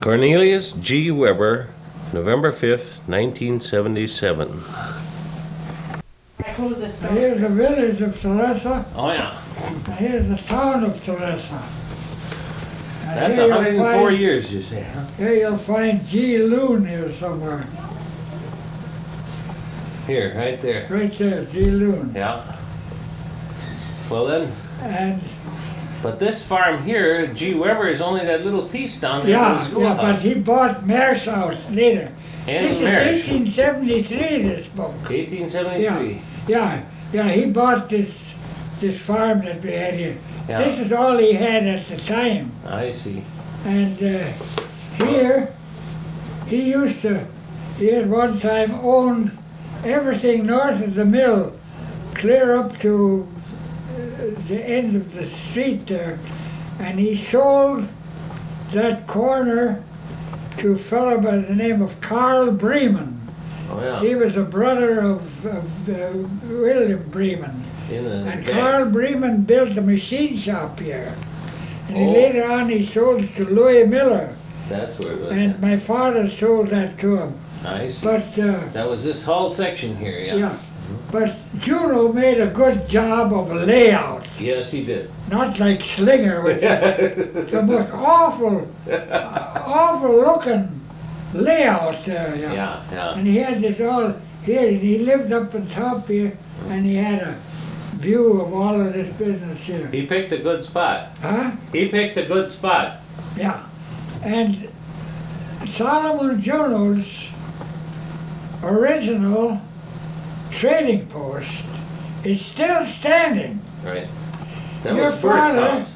Cornelius G. Weber, November 5th, 1977. Here's the village of Theresa, Oh, yeah. and here's the town of Theresa. And That's here you'll 104 find- years, you say, huh? Here you'll find G. Loon here somewhere. Here, right there. Right there, G. Loon. Yeah. Well then, And but this farm here, G. Weber, is only that little piece down there in the yeah, schoolhouse. but he bought Merce out later. And This is Marsh. 1873, this book. 1873. Yeah, he bought this farm that we had here. Yeah. This is all he had at the time. I see. And here, he had one time owned everything north of the mill, clear up to the end of the street there. And he sold that corner to a fellow by the name of Carl Bremen. Oh, yeah. He was a brother of William Bremen. In the And back. Carl Bremen built a machine shop here. And Oh. later on he sold it to Louis Miller. That's where it was. And my father sold that to him. I see. But, That was this whole section here, yeah. yeah. But Juno made a good job of layout. Yes, he did. Not like Slinger, which is the most awful looking layout there. Yeah, yeah. And he had this all here, and he lived up on top here, and he had a view of all of this business here. He picked a good spot. Huh? He picked a good spot. Yeah. And Solomon Juno's original trading post is still standing. Right. That Your was Bert's father house.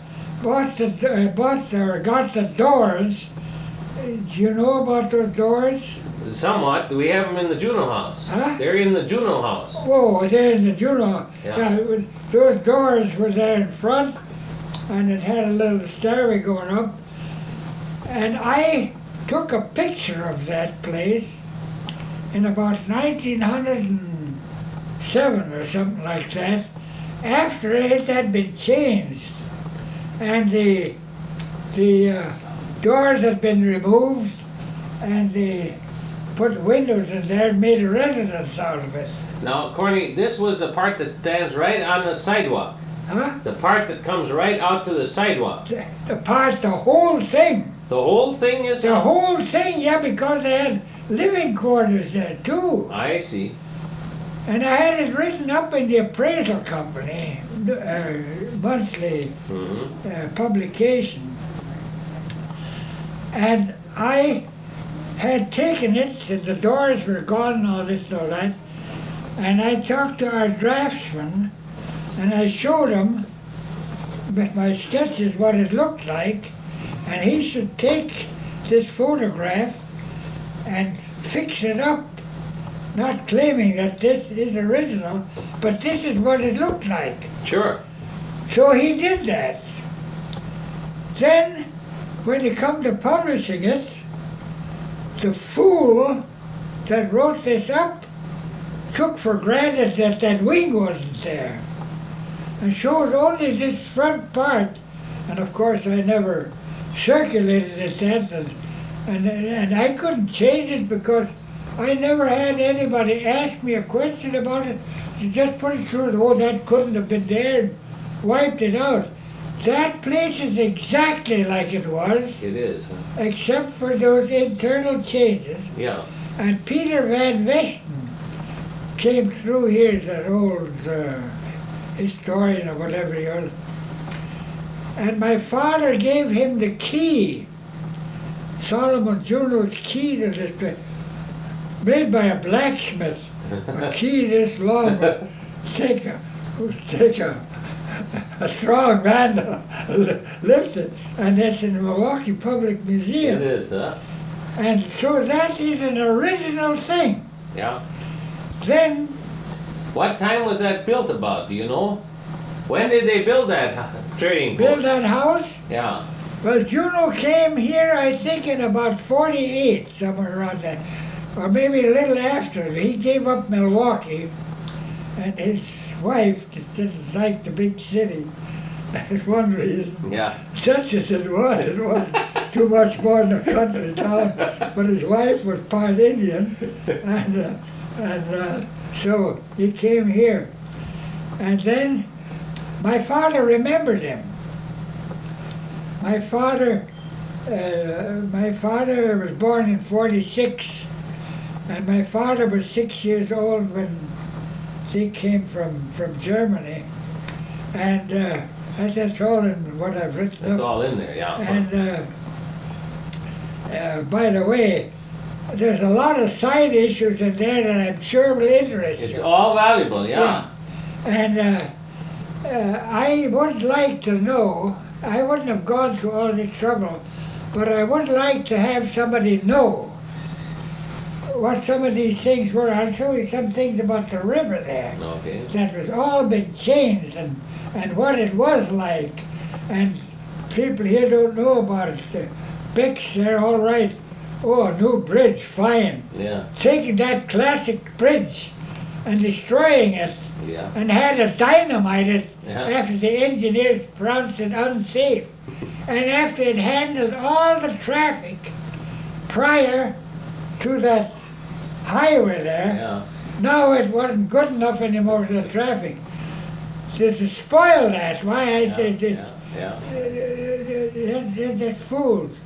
got the doors. Do you know about those doors? Somewhat. We have them in the Juno house. Huh? They're in the Juno house. Oh, they're in the Juno. Yeah. Those doors were there in front, and it had a little stairway going up. And I took a picture of that place in about 1907 or something like that, after it had been changed, and the doors had been removed, and they put windows in there and made a residence out of it. Now, Corny, this was the part that stands right on the sidewalk. Huh? The part that comes right out to the sidewalk. The whole thing. The whole thing is. The whole thing, yeah, because they had living quarters there too. I see. And I had it written up in the appraisal company, monthly publication. And I had taken it, and the doors were gone and all this and all that. And I talked to our draftsman, and I showed him with my sketches what it looked like, and he should take this photograph and fix it up, not claiming that this is original, but this is what it looked like. Sure. So he did that. Then, when he come to publishing it, the fool that wrote this up took for granted that that wing wasn't there, and showed only this front part. And of course I never circulated it then, and I couldn't change it because I never had anybody ask me a question about it. You just put it through, oh, that couldn't have been there, and wiped it out. That place is exactly like it was, It is. Huh? except for those internal changes. Yeah. And Peter Van Vechten came through here as an old historian or whatever he was. And my father gave him the key, Solomon Juno's key to this place, made by a blacksmith. A key this long would take a strong man to lift it, and that's in the Milwaukee Public Museum. It is, huh? And so that is an original thing. Yeah. Then, What time was that built about? Do you know? When did they build that trading build post? that house. Yeah. Well, Juno came here, I think, in about 48, somewhere around that, or maybe a little after. He gave up Milwaukee, and his wife didn't like the big city. That's one reason. Yeah. Such as it wasn't too much more in the country town. But his wife was part Indian, and so he came here. And then my father remembered him. My father was born in 46, and my father was 6 years old when they came from Germany. And that's all in what I've written That's up. all in there, yeah. And by the way, there's a lot of side issues in there that I'm sure will interest It's you. all valuable, yeah. And I would like to know, I wouldn't have gone through all this trouble, but I would like to have somebody know what some of these things were. I'll show you some things about the river there. Okay. That was all been changed and what it was like. And people here don't know about it. The Bix, they're all right. Oh, a new bridge, fine. Yeah, Taking that classic bridge and destroying it yeah. and had to dynamite it Yeah. after the engineers pronounced it unsafe. And after it handled all the traffic prior to that highway there, Yeah, now it wasn't good enough anymore for the traffic. Just to spoil that, why I yeah, did yeah, yeah. that's fools.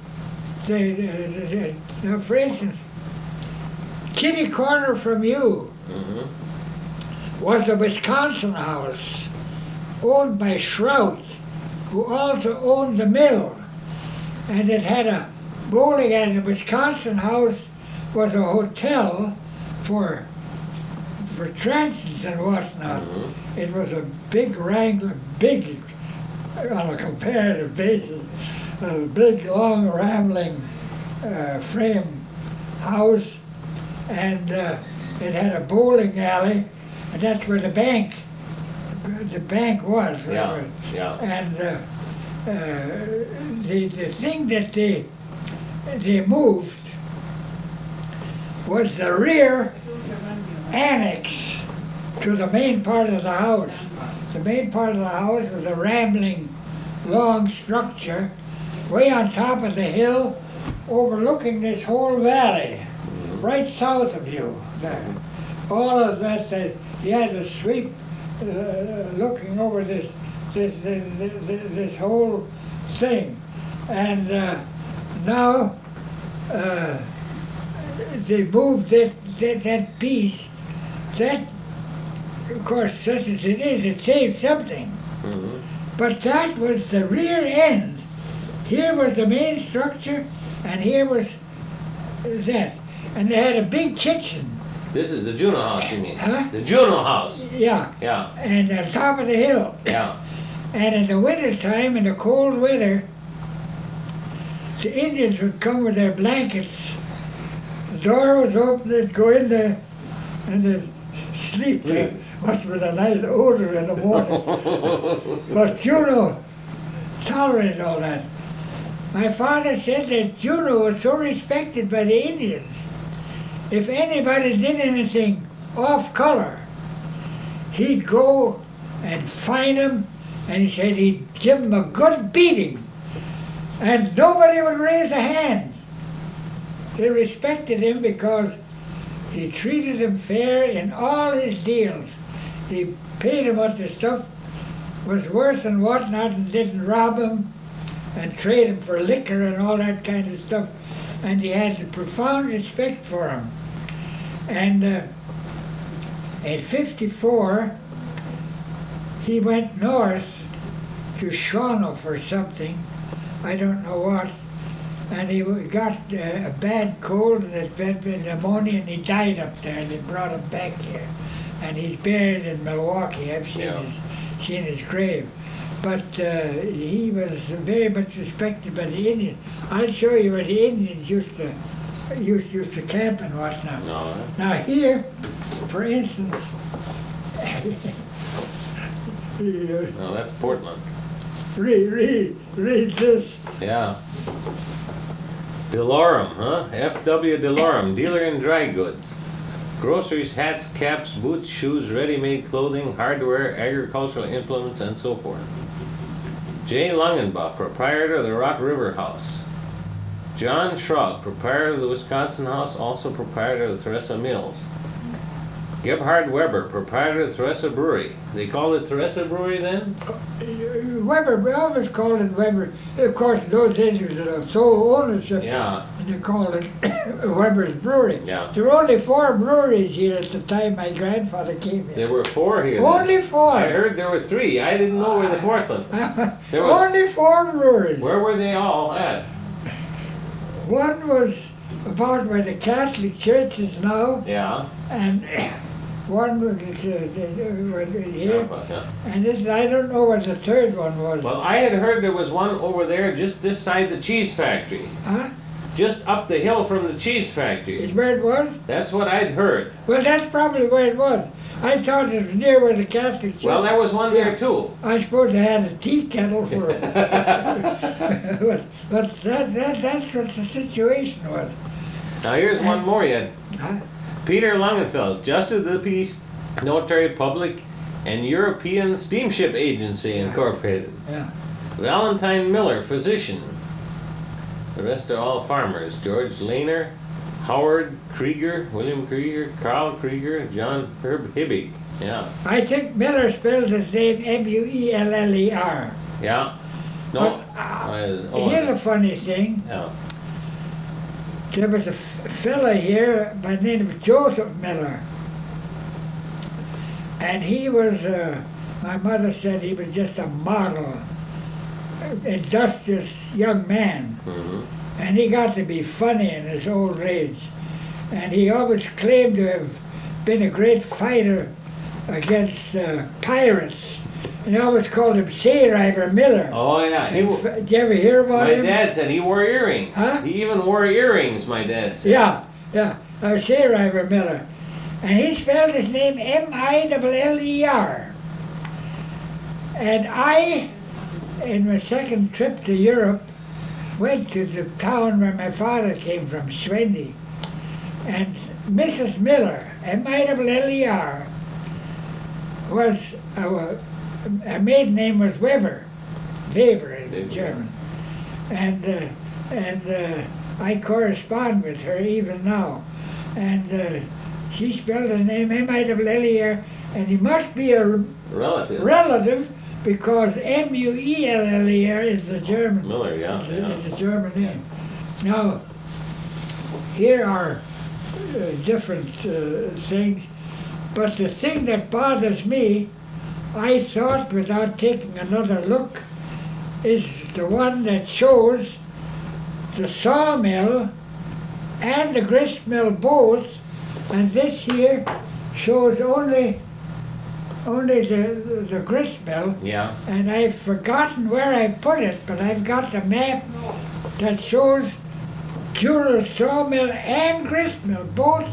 Now, for instance, kitty corner from you Mhm. was a Wisconsin house owned by Shrout, who also owned the mill. And it had a bowling alley. The Wisconsin house was a hotel for transits and whatnot. Mhm. It was a big Wrangler, big, on a comparative basis, a big, long, rambling frame house, and it had a bowling alley, and that's where the bank was. Yeah, yeah. And the thing that they moved was the rear annex to the main part of the house. The main part of the house was a rambling, long structure way on top of the hill overlooking this whole valley, right south of you there. All of that, you had to sweep looking over this whole thing. And now they moved that piece. That, of course, such as it is, it saved something. Mhm. But that was the rear end. Here was the main structure, and here was that. And they had a big kitchen. This is the Juno house, you mean? Huh? The Juno house. Yeah, Yeah, and on top of the hill. yeah. And in the winter time, in the cold weather, the Indians would come with their blankets. The door was open, they'd go in there, and they'd sleep there. Must have been a nice odor in the morning. But Juno tolerated all that. My father said that Juno was so respected by the Indians. If anybody did anything off color, he'd go and find him, and he said he'd give him a good beating. And nobody would raise a hand. They respected him because he treated them fair in all his deals. He paid him what the stuff was worth and whatnot, and didn't rob him and trade him for liquor and all that kind of stuff. And he had a profound respect for him. And at 54, he went north to Shawano for something, I don't know what, and he got a bad cold and it had been pneumonia, and he died up there, and they brought him back here. And he's buried in Milwaukee. I've seen Yeah. seen his grave. But he was very much respected by the Indians. I'll show you where the Indians used to camp and whatnot. No, Now here, for instance, no, that's Portland. read this. Yeah. Delorum, huh? F.W. Delorum, dealer in dry goods. Groceries, hats, caps, boots, shoes, ready-made clothing, hardware, agricultural implements, and so forth. J. Langenbach, proprietor of the Rock River House. John Schrock, proprietor of the Wisconsin House, also proprietor of the Theresa Mills. Gebhard Weber, proprietor of the Theresa Brewery. They call it Theresa Brewery then? Weber, we always called it Weber. Of course, in those days it was a sole ownership, Yeah, and they called it Weber's Brewery. yeah. There were only 4 breweries here at the time my grandfather came here. There were 4 here. then. Only 4. I heard there were 3. I didn't know where the 4th one. There was. Only 4 breweries. Where were they all at? One was about where the Catholic Church is now, Yeah. and one was here, Yeah. and this, I don't know what the third one was. Well, I had heard there was one over there just this side the cheese factory. Huh? Just up the hill from the cheese factory. Is where it was? That's what I'd heard. Well, that's probably where it was. I thought it was near where the Catholic Church. Well, there was one there Yeah. too. I suppose they had a tea kettle for it. but that's what the situation was. Now here's one more yet. Huh? Peter Langenfeld, Justice of the Peace, Notary Public, and European Steamship Agency Incorporated. Yeah. Valentine Miller, physician. The rest are all farmers. George Lehner, Howard Krieger, William Krieger, Carl Krieger, John Herb Hibbig. Yeah, I think Miller spelled his name Mueller. yeah. No, Here's a funny thing. yeah. There was a fella here by the name of Joseph Miller. And he was, my mother said he was just a model, industrious young man. Mhm. And he got to be funny in his old age. And he always claimed to have been a great fighter against pirates. And they always called him Sailrider Miller. Oh yeah. Did you ever hear about My him? dad said he wore earrings. Huh? He even wore earrings. My dad said. Yeah, Sailrider Miller. And he spelled his name Miller. And I, in my second trip to Europe, went to the town where my father came from, Schwendi. And Mrs. Miller, Miller, was, her maiden name was Weber in German. And I correspond with her even now. And she spelled his name Miller, and he must be a relative because Mueller is the German. Miller, yeah. Is the German name. Now, here are different things, but the thing that bothers me, I thought without taking another look, is the one that shows the sawmill and the grist mill both, and this here shows only the grist mill. Yeah. And I've forgotten where I put it, but I've got the map that shows Juno's sawmill and grist mill, both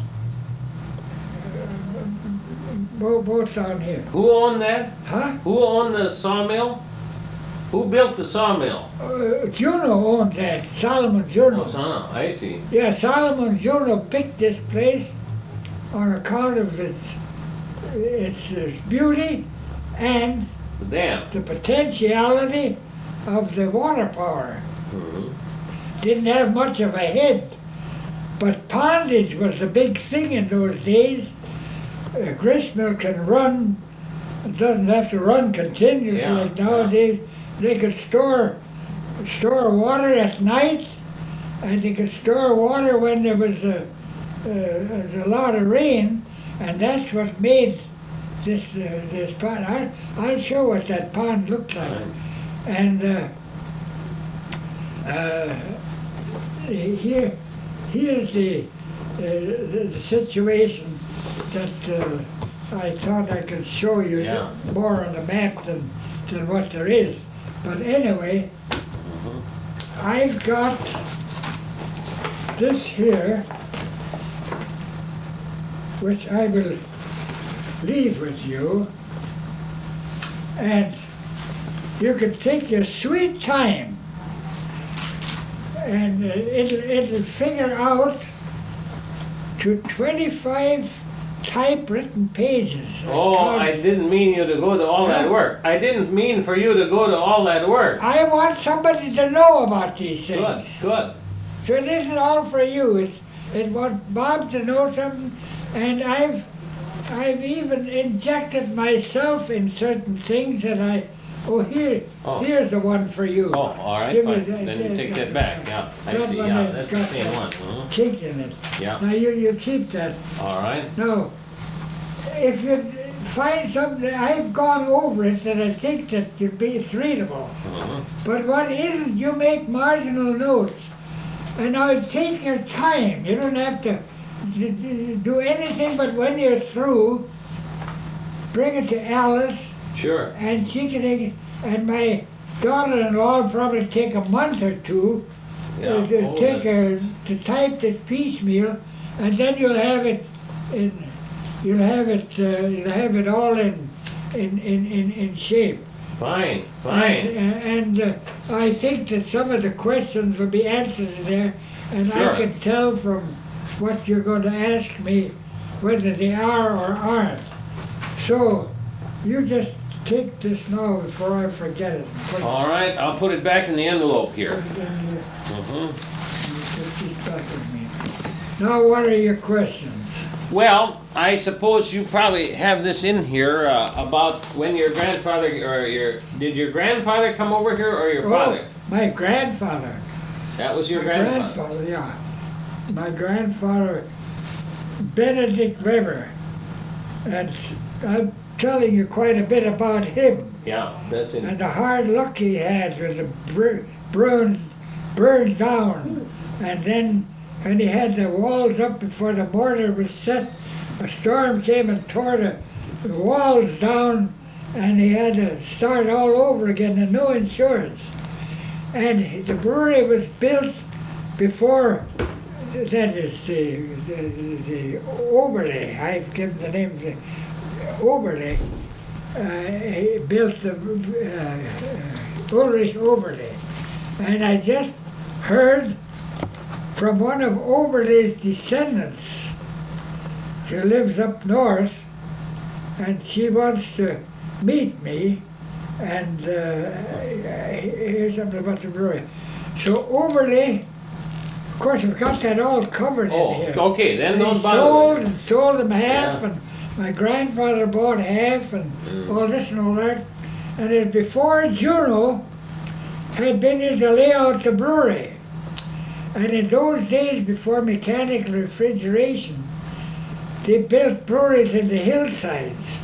down here. Who owned that? Huh? Who owned the sawmill? Who built the sawmill? Juno owned that, Solomon Juno. Oh, son, I see. Yeah, Solomon Juno picked this place on account of its beauty and The dam. the potentiality of the water power. Mhm. Didn't have much of a head, but pondage was the big thing in those days. A grist mill can run, it doesn't have to run continuously Yeah, like nowadays. They could store water at night, and they could store water when there was a lot of rain, and that's what made this pond. I'll show what that pond looked like. Right. And here's the situation that I thought I could show you Yeah. more on the map than what there is. But anyway, I've got this here, which I will leave with you, and you can take your sweet time, and it'll figure out to 25 typewritten pages. Oh, I didn't mean you to go to all that work. I didn't mean for you to go to all that work. I want somebody to know about these Good, things. good. So it isn't all for you. It want Bob to know something, and I've even injected myself in certain things that here's the one for you. Oh, all right, Give me fine. that- Then you take that back, yeah. I that see, one yeah, has that's the got same that one. Mhm. Kick in it. Yeah, Now you keep that. all right. Now, if you find something, I've gone over it that I think that it's readable. Mhm. But what isn't, you make marginal notes. And now take your time. You don't have to do anything, but when you're through, bring it to Alice, Sure. and she can, and my daughter-in-law will probably take a month or two Yeah. to Oh, take that's- to type this piecemeal, and then you'll have it you'll have it all in shape. Fine, fine. And I think that some of the questions will be answered in there, and Sure. I can tell from what you're going to ask me whether they are or aren't. So you just take this now before I forget it. All right, I'll put it back in the envelope here. Put it in here. Mhm. Put this back with me. Now, what are your questions? Well, I suppose you probably have this in here about when your grandfather did your grandfather come over here or your father? My grandfather. That was your My grandfather. yeah. My grandfather, Benedict Weber. And I'm telling you quite a bit about him Yeah, that's in. and the hard luck he had with the burned down. And then when he had the walls up before the mortar was set, a storm came and tore the walls down, and he had to start all over again and no insurance. And the brewery was built before, that is the Oberle, I've given the name of the Oberle, he built the Ulrich Oberle. And I just heard from one of Oberle's descendants, she lives up north, and she wants to meet me, and here's something about the brewery. So Oberle, of course, we've got that all covered in here. Oh, okay, then And he don't bother. sold them half, Yeah. and my grandfather bought half, and all this and all that. And it was before Juno had been in to lay out the brewery. And in those days, before mechanical refrigeration, they built breweries in the hillsides.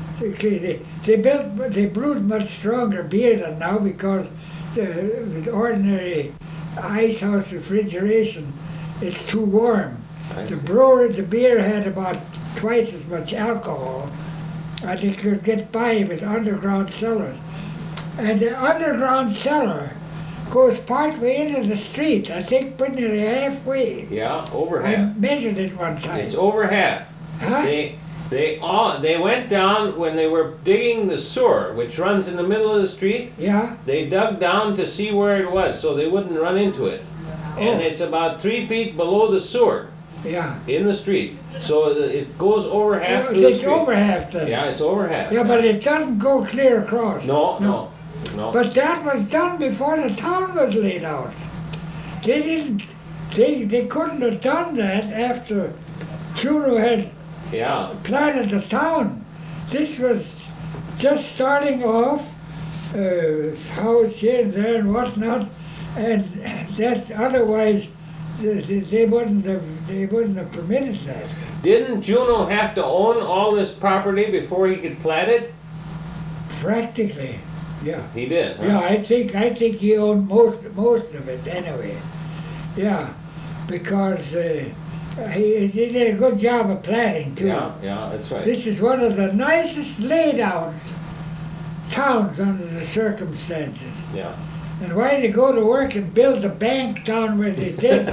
They brewed much stronger beer than now because with ordinary ice house refrigeration, it's too warm. I The see. the beer had about twice as much alcohol, and they could get by with underground cellars. And the underground cellar goes partway into the street, I think pretty nearly halfway. Yeah, over I half. measured it one time. It's over half. Huh? They went down when they were digging the sewer, which runs in the middle of the street. Yeah? They dug down to see where it was so they wouldn't run into it. And Oh. it's about 3 feet below the sewer Yeah. in the street. So it goes over half through the It's street. over half then. Yeah, it's over half. Yeah, but it doesn't go clear across. No. But that was done before the town was laid out. They didn't, they couldn't have done that after Juno had Yeah, planted the town. This was just starting off, house here and there and whatnot, and that otherwise they wouldn't have permitted that. didn't Juno have to own all this property before he could plat it? Practically, yeah. He did. Huh? Yeah, I think he owned most of it anyway. Yeah, because he did a good job of planting too. Yeah, that's right. This is one of the nicest laid out towns under the circumstances. Yeah. And why did they go to work and build the bank down where they did?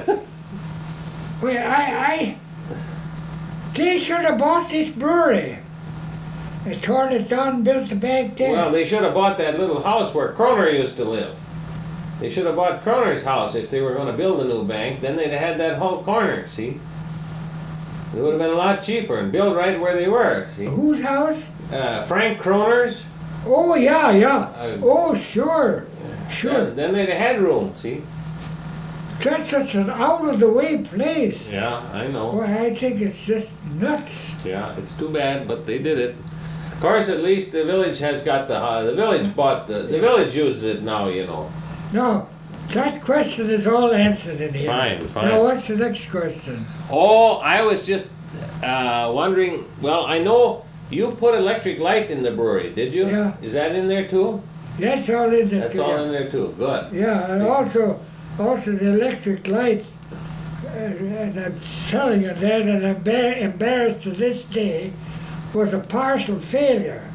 Well, they should have bought this brewery. They torn it down and built the bank there. Well, they should have bought that little house where Kroner used to live. They should have bought Kroner's house if they were going to build a new bank. Then they'd have had that whole corner, see? It would have been a lot cheaper and build right where they were, see? Whose house? Frank Kroner's. Oh, yeah. Oh, sure. Then they'd have had room, see? That's such an out-of-the-way place. Yeah, I know. Boy, I think it's just nuts. Yeah, it's too bad, but they did it. Of course, at least the village has got the village bought the village uses it now, you know. No, that question is all answered in here. Fine, fine. Now, what's the next question? Oh, I was just wondering. Well, I know you put electric light in the brewery, did you? Yeah. Is that in there too? That's all in the... That's all in there too. Good. Yeah, and also the electric light, and I'm telling you that, and I'm embarrassed to this day, was a partial failure.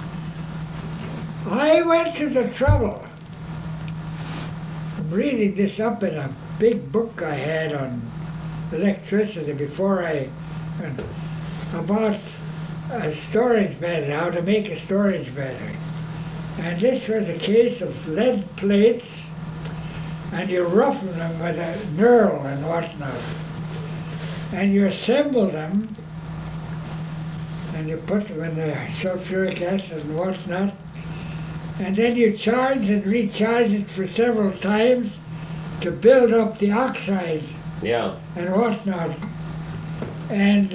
I went to the trouble. I'm reading this up in a big book I had on electricity before about a storage battery, how to make a storage battery. And this was a case of lead plates, and you roughen them with a knurl and whatnot. And you assemble them, and you put them in the sulfuric acid and whatnot, and then you charge and recharge it for several times to build up the oxide Yeah. and whatnot. And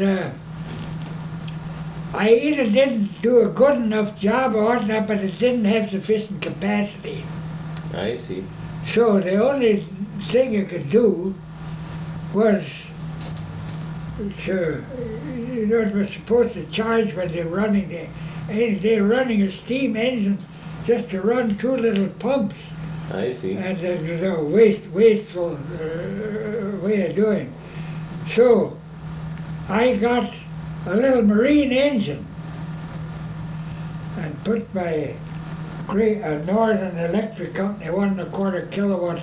I either didn't do a good enough job or whatnot, but it didn't have sufficient capacity. I see. So the only thing you could do was to, it was supposed to charge when they're running they're running a steam engine just to run two little pumps. I see. And it was a wasteful way of doing. So I got a little marine engine and put my great Northern Electric Company 1.25 kilowatt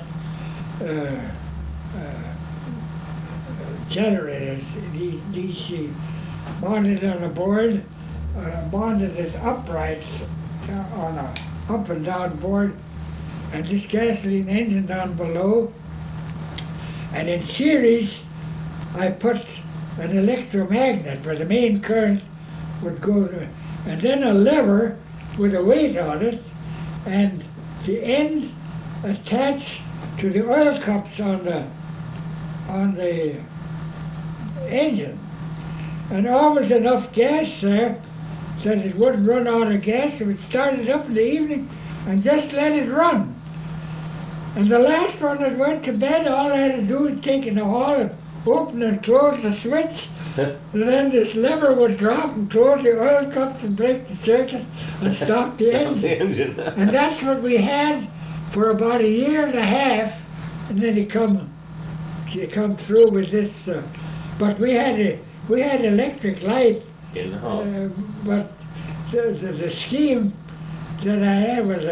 generators, DC, mounted on a board, mounted it upright on a up and down board, and this gasoline engine down below. And in series, I put an electromagnet where the main current would go to, and then a lever with a weight on it, and the end attached to the oil cups on the engine. And always enough gas there that it wouldn't run out of gas. So we'd start it up in the evening and just let it run. And the last one that went to bed, all I had to do was take in the hall and open and close the switch. And then this lever would drop and close the oil cups and break the circuit and stop the engine. And that's what we had for about 1.5 years. And then he come through with this. But we had electric light. But the scheme that I had was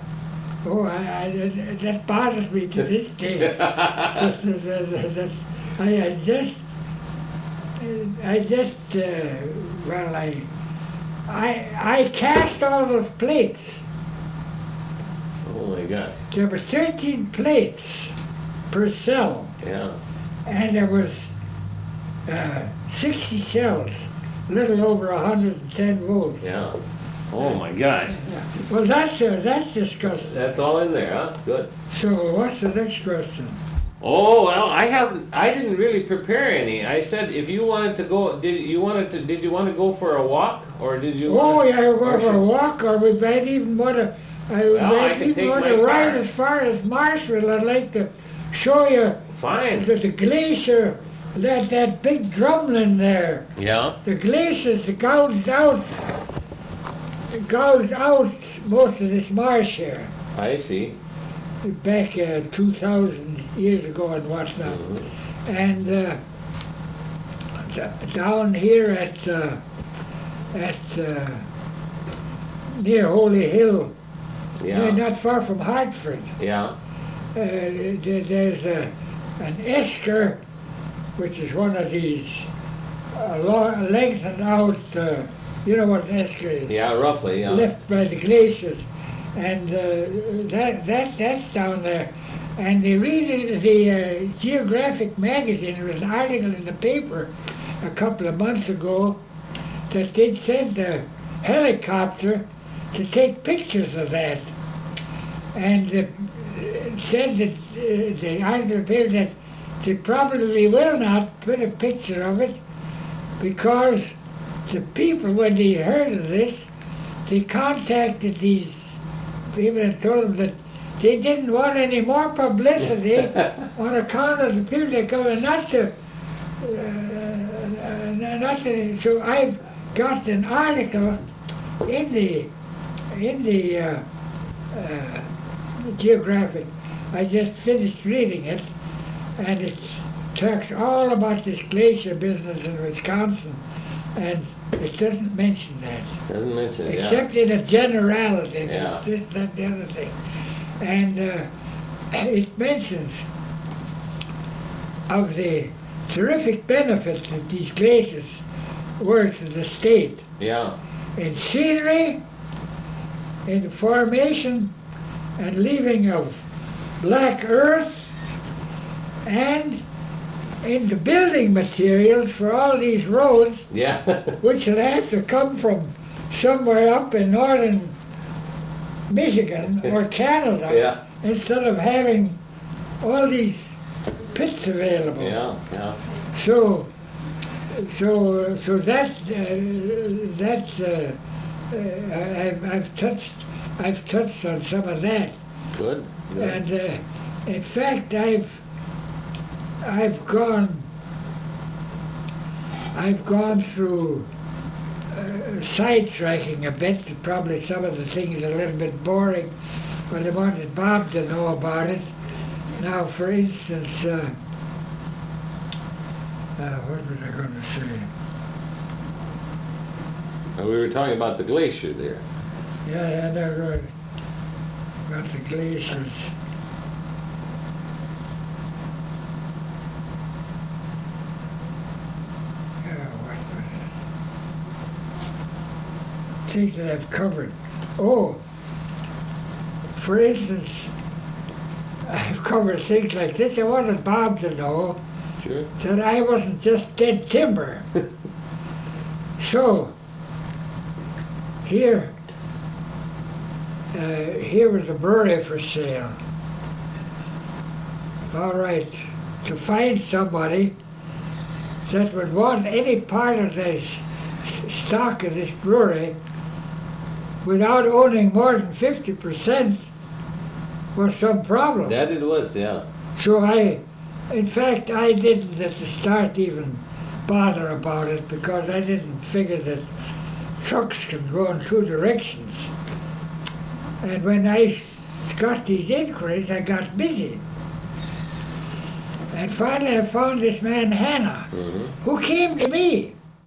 that bothers me to this day. I cast all those plates. Oh my God. There were 13 plates per cell. Yeah. And there was 60 cells, a little over 110 volts. Yeah. Oh my God. Yeah. Well, that's disgusting. That's all in there, huh? Good. So what's the next question? Oh well, I didn't really prepare any. I said if you wanted to go, did you want to go for a walk, or did you? Oh yeah, we're going for a walk, or we might even want to. I can take my ride car. as far as Marshville. I'd like to show you Fine. the glacier, that big drumlin there. Yeah. The glaciers that gouged out most of this marsh here. I see. Back 2,000 years ago and whatnot. And down here at near Holy Hill, Yeah. not far from Hartford, Yeah. there's an esker, which is one of these lengthened out, you know what an esker is? Yeah. Roughly. Yeah. Left by the glaciers. And that's down there. And they read the Geographic magazine. There was an article in the paper a couple of months ago that they'd sent a helicopter to take pictures of that. And said that the article appeared that they probably will not put a picture of it because the people, when they heard of this, they contacted these people and told them that they didn't want any more publicity on account of the people that come and not to. So I've got an article in the Geographic. I just finished reading it, and it talks all about this glacier business in Wisconsin, and it doesn't mention that. Doesn't mention it, Except in a generality, Yeah. this, that, the other thing. And it mentions of the terrific benefits that these glaciers were to the state. Yeah. In scenery, in the formation and leaving of black earth, and in the building materials for all these roads, Yeah. which would have to come from somewhere up in northern Michigan or Canada, Yeah. instead of having all these pits available. Yeah. Yeah. So I've touched on some of that, Good. Good. and in fact I've gone through sidetracking a bit. Probably some of the things are a little bit boring, but I wanted Bob to know about it. Now, for instance, what was I going to say? We were talking about the glacier there. Yeah, they're good. About the glaciers. What was it? Things that I've covered. Oh, for instance, I've covered things like this. I wanted Bob to know Sure. that I wasn't just dead timber. So, here was a brewery for sale. All right, to find somebody that would want any part of the stock of this brewery without owning more than 50% was some problem. That it was, yeah. So in fact, I didn't at the start even bother about it because I didn't figure that trucks can go in two directions. And when I got these inquiries, I got busy. And finally I found this man, Hannah, who came to me